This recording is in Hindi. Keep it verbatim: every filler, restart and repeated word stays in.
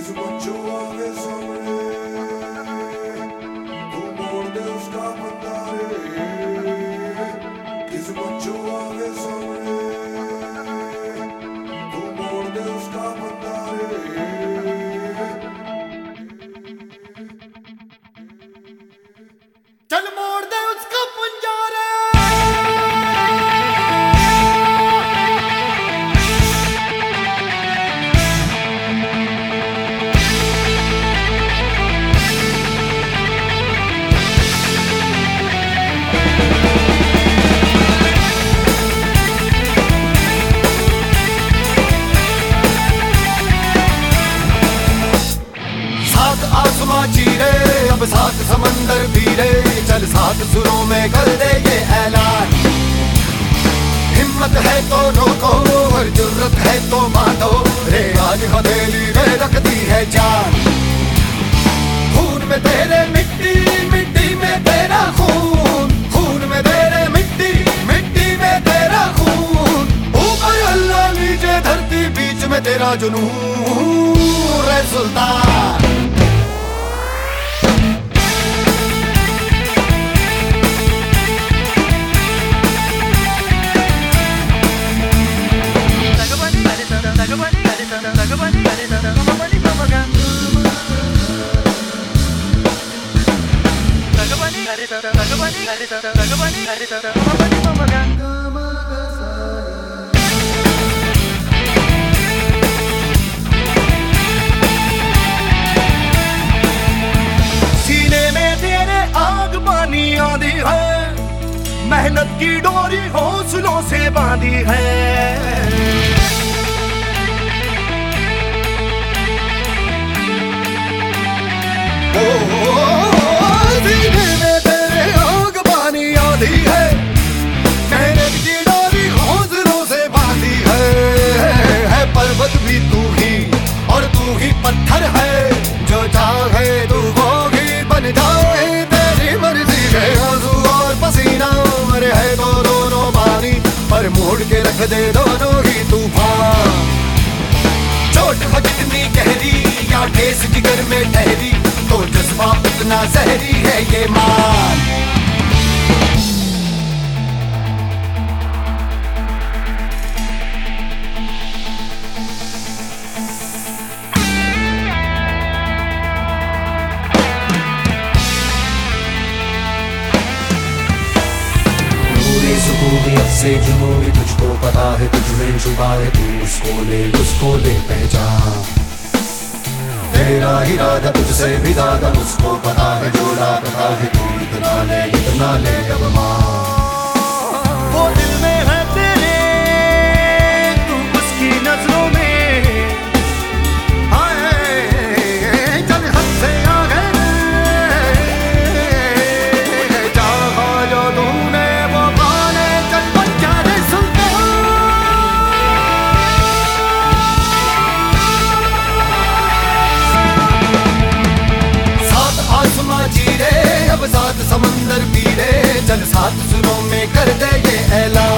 किस्मत जो आवे सामने तू मोड़ दे उसका बंदा रे। किस्मत जो आवे सामने तू मोड़ दे उसका बंदा रे। चल मोड़ दे उसका पंजा रे। आसमां चीरे अब सात समंदर पीरे, चल सात सुरों में कर दे ये ऐलान। हिम्मत है तो रोको और जुर्रत है तो मानो, रे आज हथेली में रखती है जान। खून में तेरे मिट्टी मिट्टी में तेरा खून, खून में तेरे मिट्टी मिट्टी में तेरा खून। ऊपर अल्लाह नीचे धरती बीच में तेरा जुनून रे सुल्तान। सीने में तेरे आग पानी आंधी है, मेहनत की डोरी हौसलों से बांधी है। सीने में तेरे आग पानी आंधी है, मेहनत की डोरी हौसलों से बांधी है। है पर्वत भी तू ही और तू ही पत्थर है, जो चाहे तू वो ही बन जाए तेरी मर्जी है। आंसू और पसीना मरे है तो दोनों पानी, पर मोड़ के रख दे दोनों ही तूफान। चोट हो जितनी गहरी या ठेस जिगर में ठहरी, तो जज्बा उतना जहरी है ये मान। सुकूनियत से जुनूनी तुझको पता है, तुझ में छुपा है, तू उसको ले उसको ले पहचान। तेरा इरादा तुझसे भी ज्यादा उसको पता है, जो लापता है तू इतना ले इतना ले अब मान। वो दिल में है तेरे तू उसकी नजरों में, हाय चल हद से आगे चाहा जो तूने वो पाने, चल बच्चा रे सुल्तान। सात आसमां चीरे अब सात समंदर पीरे, चल सात सुरों में कर दे ये ऐलान।